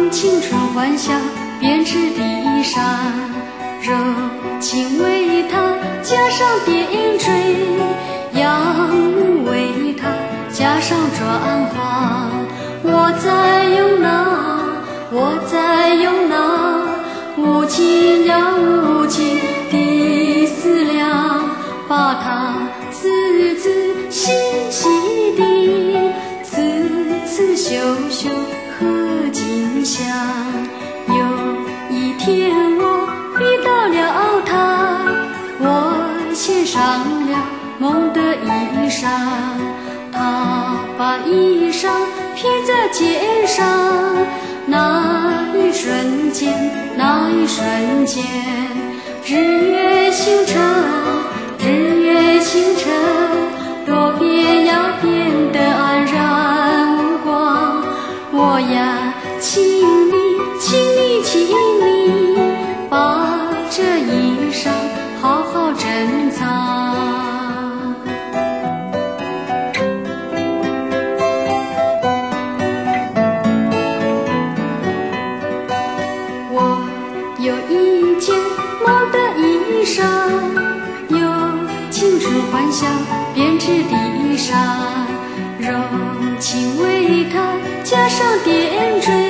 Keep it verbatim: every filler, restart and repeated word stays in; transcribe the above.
青春欢笑编织的衣裳，柔情为它加上点缀，杨木为它加上转化。我在用那，我在用那无尽呀无尽的思量，把它字字细细地，次次修修和景象。有一天我遇到了他，我献上了梦的衣裳，他把衣裳披在肩上，那一瞬间，那一瞬间，日月星辰，日月星辰，多变呀变得安然无光。我呀，请你，请你，请你，把这衣裳好好珍藏。我有一件梦的衣裳，有青春欢笑编织的衣裳，柔情为它加上点缀。